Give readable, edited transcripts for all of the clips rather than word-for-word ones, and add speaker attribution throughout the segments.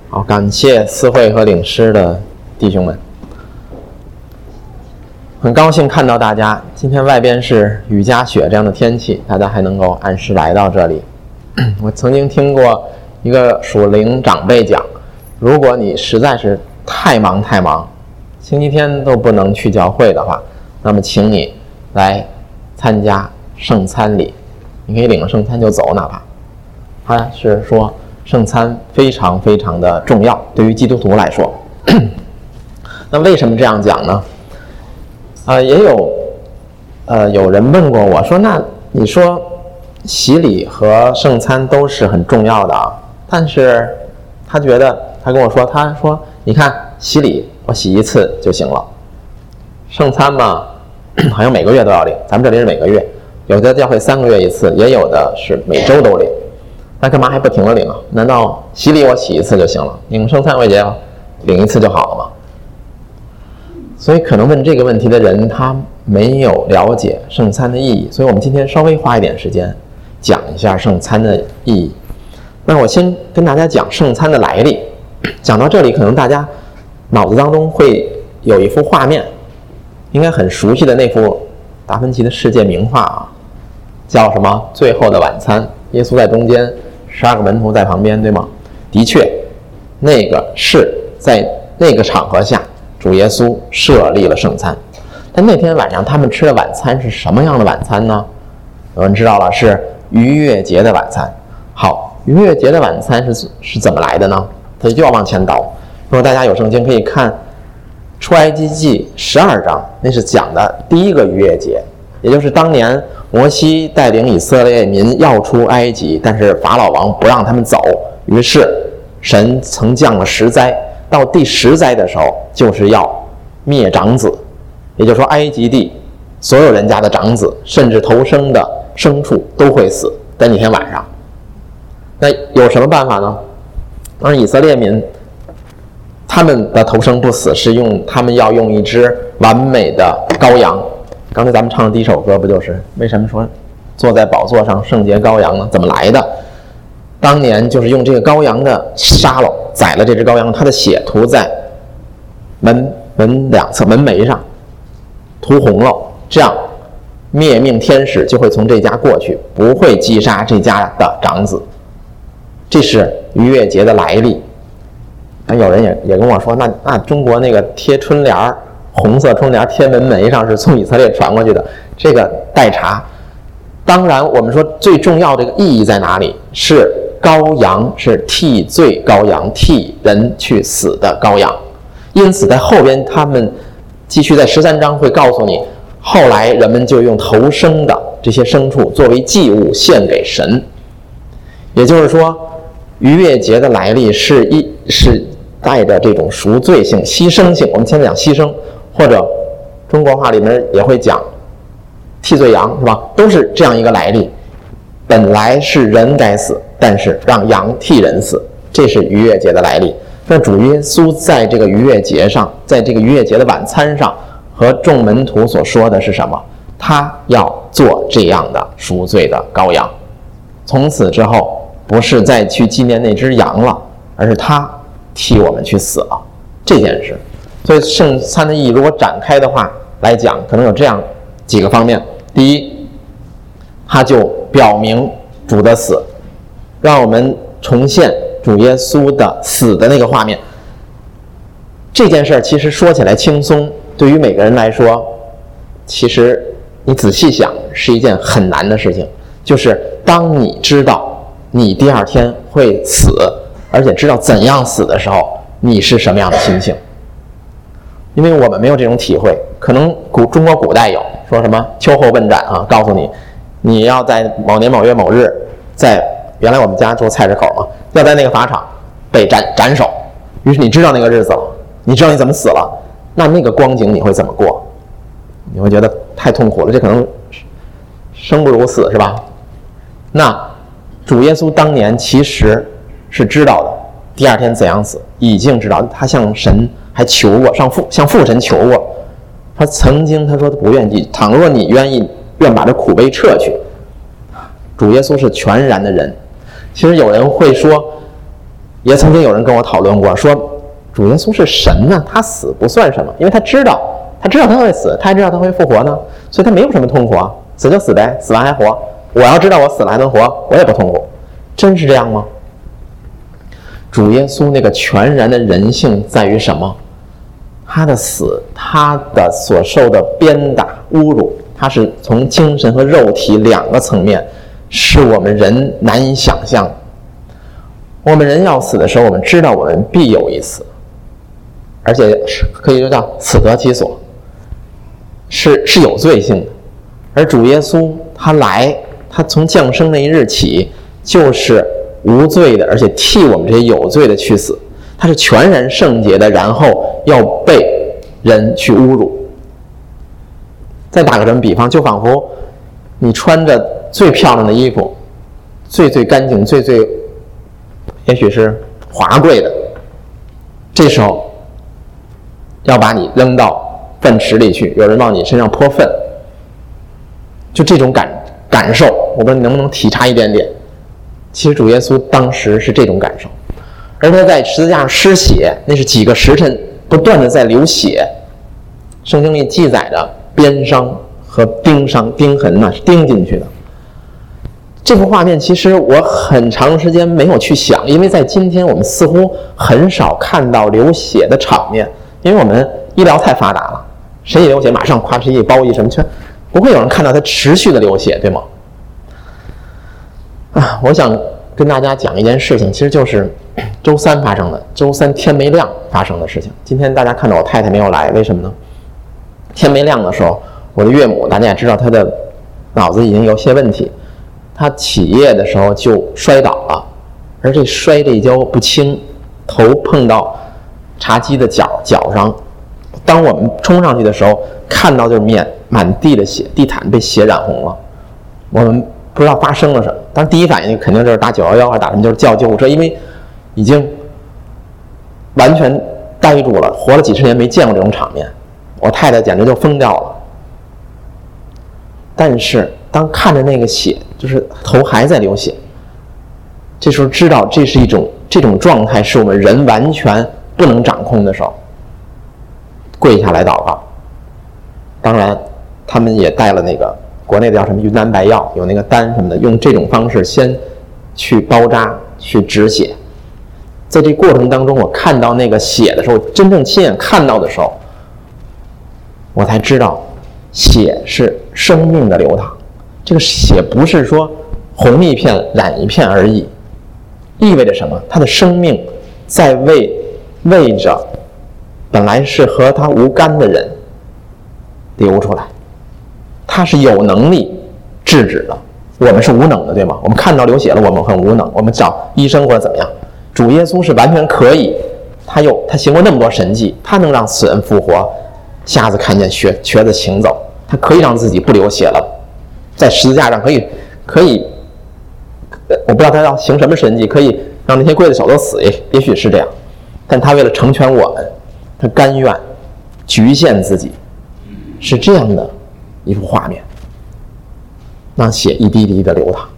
Speaker 1: 好，感谢司会和领诗的弟兄们，很高兴看到大家。今天外边是雨夹雪这样的天气，大家还能够按时来到这里。我曾经听过一个属灵长辈讲，如果你实在是太忙，星期天都不能去教会的话，那么请你来参加圣餐礼，你可以领了圣餐就走，哪怕他是说圣餐非常非常的重要，对于基督徒来说。那为什么这样讲呢？也有人问过我说，那你说洗礼和圣餐都是很重要的啊，但是他跟我说，他说你看洗礼我洗一次就行了，圣餐嘛好像每个月都要领，咱们这里是每个月，有的教会3个月一次，也有的是每周都领，那干嘛还不停地领啊？难道洗礼我洗一次就行了，领圣餐我也领一次就好了吗？所以可能问这个问题的人他没有了解圣餐的意义，所以我们今天稍微花一点时间讲一下圣餐的意义。那我先跟大家讲圣餐的来历。讲到这里，可能大家脑子当中会有一幅画面，应该很熟悉的那幅达芬奇的世界名画啊，叫什么？最后的晚餐。耶稣在中间，12个门徒在旁边，对吗？的确，那个是在那个场合下主耶稣设立了圣餐。但那天晚上他们吃的晚餐是什么样的晚餐呢？有人知道了，是逾越节的晚餐。好，逾越节的晚餐是怎么来的呢？他就要往前倒。如果大家有圣经可以看出埃及记12章，那是讲的第一个逾越节，也就是当年摩西带领以色列民要出埃及，但是法老王不让他们走，于是神曾降了10灾，到第10灾的时候就是要灭长子，也就是说埃及地所有人家的长子甚至头生的牲畜都会死在那天晚上。那有什么办法呢？当然以色列民他们的头生不死是他们要用一只完美的羔羊。刚才咱们唱的第一首歌不就是为什么说坐在宝座上圣洁羔羊呢？怎么来的？当年就是用这个羔羊的杀了，宰了这只羔羊，它的血涂在门两侧门楣上，涂红了，这样灭命天使就会从这家过去，不会击杀这家的长子。这是逾越节的来历。有人也跟我说，那中国那个贴春联，红色春联贴门楣上是从以色列传过去的，这个待查。当然我们说最重要的这个意义在哪里？是羔羊是替罪羔羊，替人去死的羔羊。因此在后边他们继续在13章会告诉你，后来人们就用头生的这些牲畜作为祭物献给神。也就是说逾越节的来历是带着这种赎罪性、牺牲性。我们现在讲牺牲，或者中国话里面也会讲替罪羊，是吧？都是这样一个来历。本来是人该死，但是让羊替人死，这是逾越节的来历。那主耶稣在这个逾越节上，在这个逾越节的晚餐上，和众门徒所说的是什么？他要做这样的赎罪的羔羊。从此之后不是再去纪念那只羊了，而是他替我们去死了这件事。所以圣餐的意义如果展开的话来讲，可能有这样几个方面。第一，它就表明主的死，让我们重现主耶稣的死的那个画面。这件事其实说起来轻松，对于每个人来说，其实你仔细想是一件很难的事情。就是当你知道你第二天会死，而且知道怎样死的时候，你是什么样的心情？因为我们没有这种体会，可能中国古代有说什么秋后问斩啊，告诉你要在某年某月某日，在原来我们家住菜市口嘛，要在那个法场被斩首，于是你知道那个日子了，你知道你怎么死了，那个光景你会怎么过？你会觉得太痛苦了，这可能生不如死，是吧？那主耶稣当年其实是知道的第二天怎样死，已经知道，他向神还求过，向父神求过。他曾经他说他不愿意，倘若你愿把这苦杯撤去。主耶稣是全然的人。其实有人会说， 也曾经有人跟我讨论过，说主耶稣是神呢，他死不算什么，因为他知道他会死，他还知道他会复活呢，所以他没有什么痛苦啊，死就死呗，死完还活。我要知道我死了还能活，我也不痛苦。真是这样吗？主耶稣那个全然的人性在于什么？他的死，他的所受的鞭打侮辱，他是从精神和肉体两个层面，是我们人难以想象。我们人要死的时候，我们知道我们必有一死，而且可以说叫死得其所，是有罪性的。而主耶稣他从降生那一日起就是无罪的，而且替我们这些有罪的去死。他是全然圣洁的，然后要被人去侮辱。再打个什么比方，就仿佛你穿着最漂亮的衣服，最干净，最也许是华贵的，这时候要把你扔到粪池里去，有人往你身上泼粪，就这种感受，我不知道你能不能体察一点点。其实主耶稣当时是这种感受，而他在十字架上失血，那是几个时辰不断的在流血。圣经里记载着鞭伤和钉伤，钉痕呢是钉进去的。这幅画面其实我很长时间没有去想，因为在今天我们似乎很少看到流血的场面，因为我们医疗太发达了，谁一流血马上夸哧一包一什么，不会有人看到他持续的流血，对吗？我想跟大家讲一件事情，其实就是周三发生的，周三天没亮发生的事情。今天大家看到我太太没有来，为什么呢？天没亮的时候，我的岳母大家也知道，她的脑子已经有些问题，她起夜的时候就摔倒了，而这摔这一跤不轻，头碰到茶几的脚上。当我们冲上去的时候，看到就是满地的血，地毯被血染红了。我们不知道发生了什么，当然第一反应肯定就是打911还打什么，就是叫救护车，因为已经完全呆住了，活了几十年没见过这种场面，我太太简直就疯掉了。但是当看着那个血，就是头还在流血，这时候知道这种状态是我们人完全不能掌控的时候，跪下来祷告。当然他们也带了那个国内的叫什么云南白药，有那个丹什么的，用这种方式先去包扎去止血。在这过程当中，我看到那个血的时候，真正亲眼看到的时候，我才知道血是生命的流淌。这个血不是说红一片染一片而已，意味着什么？他的生命在为着本来是和他无干的人流出来，他是有能力制止的，我们是无能的，对吗？我们看到流血了，我们很无能，我们找医生或者怎么样。主耶稣是完全可以，他行过那么多神迹，他能让死人复活，瞎子看见，瘸子行走，他可以让自己不流血了，在十字架上可以，我不知道他要行什么神迹，可以让那些刽子手都死，也许是这样，但他为了成全我们，他甘愿局限自己，是这样的一幅画面，让血一滴滴的流淌。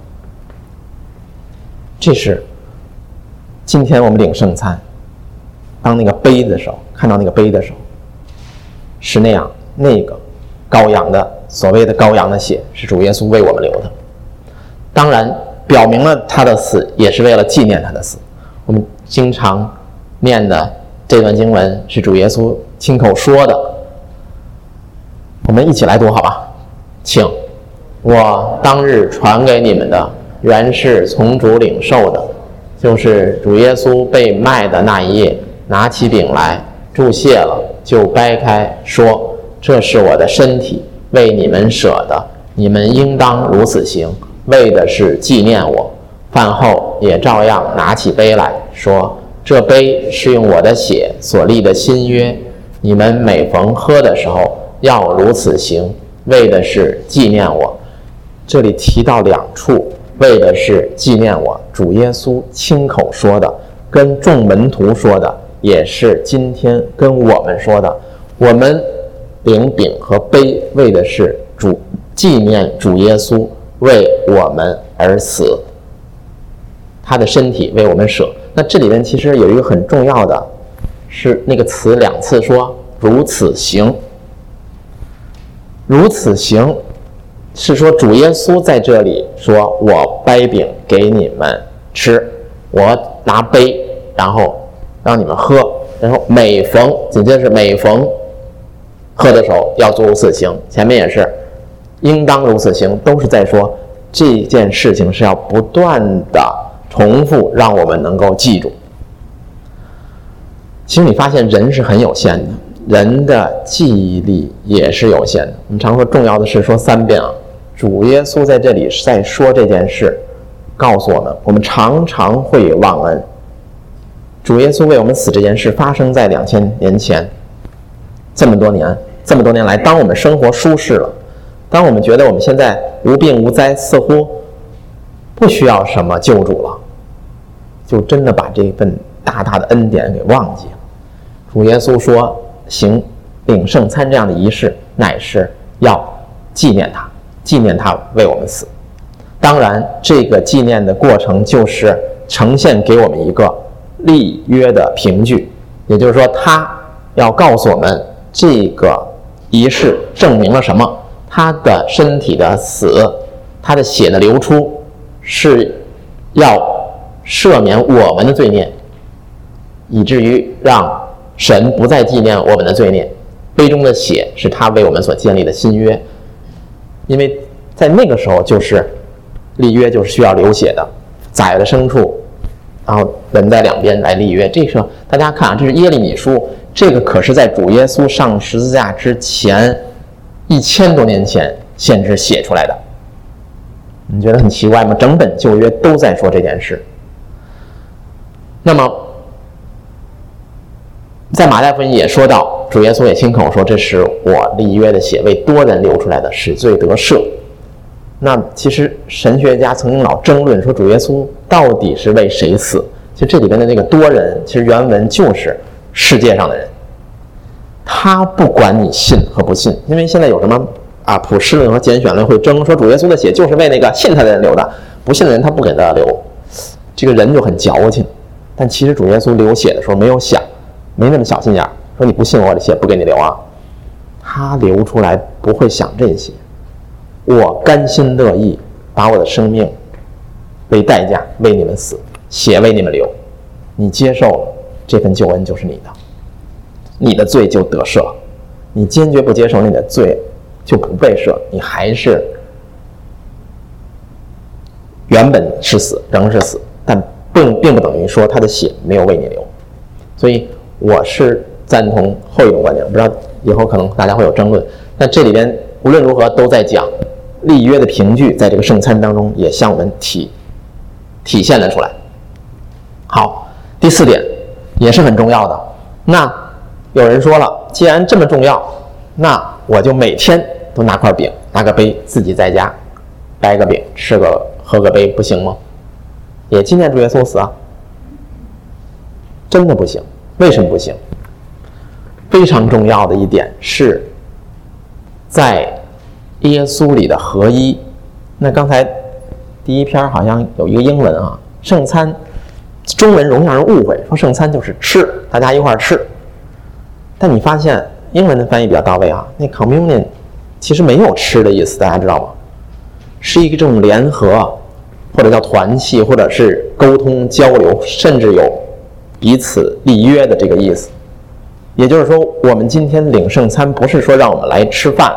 Speaker 1: 这是今天我们领圣餐，当那个杯的时候，看到那个杯的时候，是那样，那个羔羊的所谓的羔羊的血是主耶稣为我们流的，当然表明了他的死也是为了纪念他的死。我们经常念的这段经文是主耶稣亲口说的，我们一起来读好吧？请。我当日传给你们的原是从主领受的，就是主耶稣被卖的那一夜，拿起饼来，祝谢了，就掰开，说：这是我的身体，为你们舍的，你们应当如此行，为的是纪念我。饭后也照样拿起杯来，说：这杯是用我的血所立的新约，你们每逢喝的时候要如此行，为的是纪念我。这里提到2处，为的是纪念我，主耶稣亲口说的，跟众门徒说的，也是今天跟我们说的。我们领饼和杯，为的是纪念主耶稣为我们而死，他的身体为我们舍。 那这里面其实有一个很重要的是那个词2次说如此行，如此行是说主耶稣在这里说我掰饼给你们吃，我拿杯然后让你们喝，然后每逢紧接着是每逢喝的时候要做如此行，前面也是应当如此行，都是在说这件事情是要不断的重复，让我们能够记住。其实你发现人是很有限的，人的记忆力也是有限的。我们常说重要的事说3遍啊，主耶稣在这里在说这件事，告诉我们，我们常常会忘恩。主耶稣为我们死这件事发生在2000年前，这么多年来，当我们生活舒适了，当我们觉得我们现在无病无灾，似乎不需要什么救主了，就真的把这份大大的恩典给忘记了。主耶稣说行领圣餐这样的仪式，乃是要纪念他为我们死。当然这个纪念的过程就是呈现给我们一个立约的凭据，也就是说他要告诉我们这个仪式证明了什么，他的身体的死，他的血的流出是要赦免我们的罪孽，以至于让神不再纪念我们的罪孽。杯中的血是他为我们所建立的新约，因为在那个时候就是立约就是需要流血的，宰了牲畜然后人在两边来立约。这个大家看啊，这是耶利米书，这个可是在主耶稣上十字架之前1000多年前先知写出来的。你觉得很奇怪吗？整本旧约都在说这件事。那么在马太福音也说到，主耶稣也亲口说，这是我立约的血，为多人流出来的，使罪得赦。那其实神学家曾经老争论说，主耶稣到底是为谁死？其实这里边的那个多人，其实原文就是世界上的人，他不管你信和不信。因为现在有什么普世论和拣选论会争说，主耶稣的血就是为那个信他的人流的，不信的人他不给他流。这个人就很矫情。但其实主耶稣流血的时候没有想，没那么小心眼，说你不信我的血不给你流啊。他流出来不会想这些，我甘心乐意把我的生命为代价为你们死，血为你们流，你接受了，这份救恩就是你的，你的罪就得赦。你坚决不接受，你的罪就不被赦，你还是原本是死，仍是死，但并不等于说他的血没有为你流。所以我是赞同后一种观点，不知道以后可能大家会有争论。但这里边无论如何都在讲立约的凭据，在这个圣餐当中也向我们体现了出来。好，第4点也是很重要的。那有人说了，既然这么重要，那我就每天都拿块饼，拿个杯，自己在家掰个饼，喝个杯，不行吗？也纪念主耶稣死啊？真的不行。为什么不行？非常重要的一点是在耶稣里的合一。那刚才第一篇好像有一个英文啊，圣餐中文容易让人误会，说圣餐就是吃，大家一块吃。但你发现英文的翻译比较到位啊，那 communion 其实没有吃的意思，大家知道吗？是一种联合，或者叫团契，或者是沟通交流，甚至有彼此立约的这个意思。也就是说，我们今天领圣餐不是说让我们来吃饭，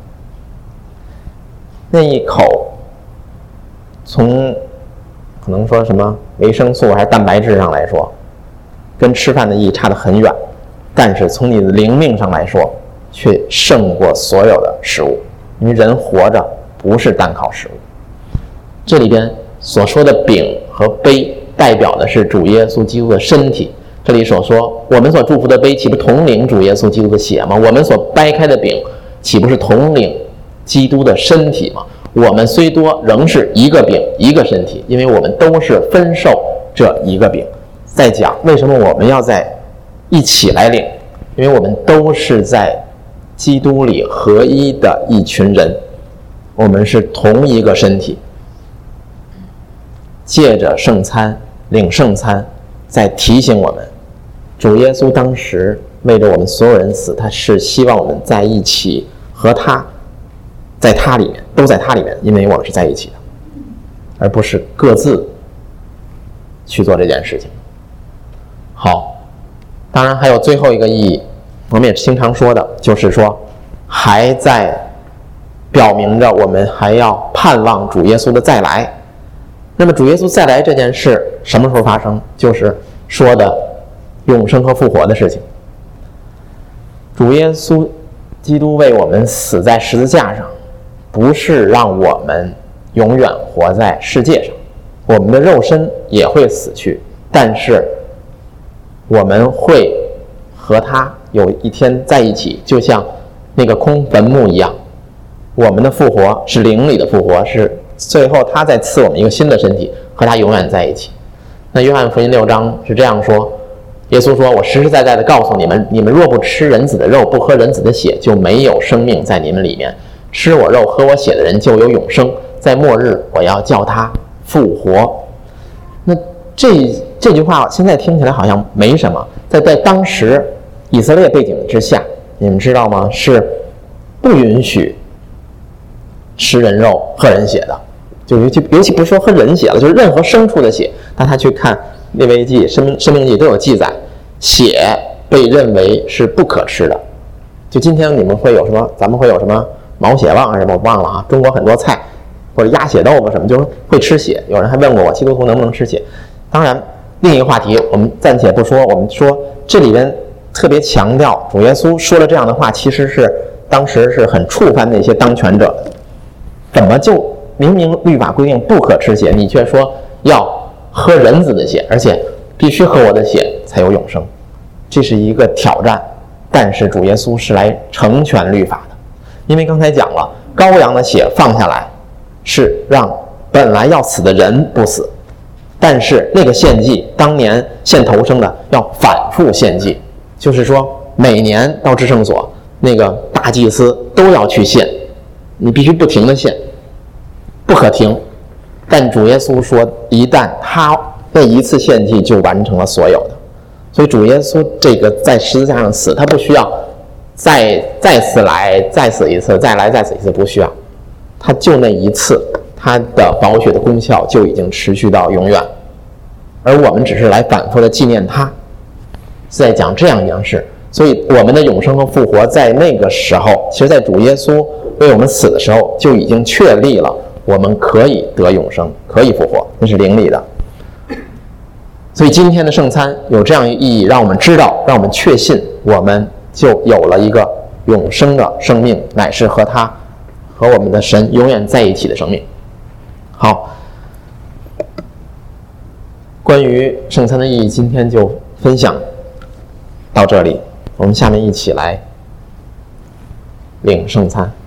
Speaker 1: 那一口从可能说什么维生素还是蛋白质上来说，跟吃饭的意义差得很远，但是从你的灵命上来说却胜过所有的食物。因为人活着不是单靠食物。这里边所说的饼和杯代表的是主耶稣基督的身体。这里所说我们所祝福的杯岂不同领主耶稣基督的血吗？我们所掰开的饼岂不是同领基督的身体吗？我们虽多仍是一个饼一个身体，因为我们都是分受这一个饼。再讲为什么我们要在一起来领，因为我们都是在基督里合一的一群人，我们是同一个身体。借着圣餐领圣餐， 在提醒我们，主耶稣当时为着我们所有人死，他是希望我们在一起，和他在他里面，都在他里面，因为我们是在一起的，而不是各自去做这件事情。好，当然还有最后一个意义，我们也经常说的，就是说还在表明着我们还要盼望主耶稣的再来。那么主耶稣再来这件事什么时候发生？就是说的永生和复活的事情。主耶稣基督为我们死在十字架上，不是让我们永远活在世界上，我们的肉身也会死去，但是我们会和他有一天在一起，就像那个空坟墓一样。我们的复活是灵里的复活，是最后他再赐我们一个新的身体，和他永远在一起。那约翰福音6章是这样说，耶稣说，我实实在在的告诉你们，你们若不吃人子的肉，不喝人子的血，就没有生命在你们里面。吃我肉喝我血的人就有永生，在末日我要叫他复活。那这句话现在听起来好像没什么，在当时以色列背景之下，你们知道吗？是不允许吃人肉喝人血的，就尤其不是说喝人血了，就是任何牲畜的血。大家去看利未记、申命记都有记载，血被认为是不可吃的。就今天你们会有什么？咱们会有什么毛血旺还是什么？我忘了啊。中国很多菜或者鸭血豆腐什么，就是会吃血。有人还问过我，基督徒能不能吃血？当然，另一个话题我们暂且不说。我们说这里边特别强调，主耶稣说了这样的话，其实是当时是很触犯那些当权者的。怎么就明明律法规定不可吃血，你却说要喝人子的血，而且必须喝我的血才有永生？这是一个挑战。但是主耶稣是来成全律法的，因为刚才讲了，羔羊的血放下来是让本来要死的人不死，但是那个献祭当年献头生的要反复献祭，就是说每年到至圣所那个大祭司都要去献，你必须不停的献，不可停。但主耶稣说，一旦他那一次献祭就完成了所有的。所以主耶稣这个在十字架上死，他不需要再次来，再死一次，再来再死一次，不需要，他就那一次，他的宝血的功效就已经持续到永远。而我们只是来反复的纪念他，在讲这样一件事。所以我们的永生和复活在那个时候，其实在主耶稣为我们死的时候就已经确立了，我们可以得永生，可以复活，那是灵里的。所以今天的圣餐有这样一个意义，让我们知道，让我们确信，我们就有了一个永生的生命，乃是和他和我们的神永远在一起的生命。好，关于圣餐的意义今天就分享到这里，我们下面一起来领圣餐。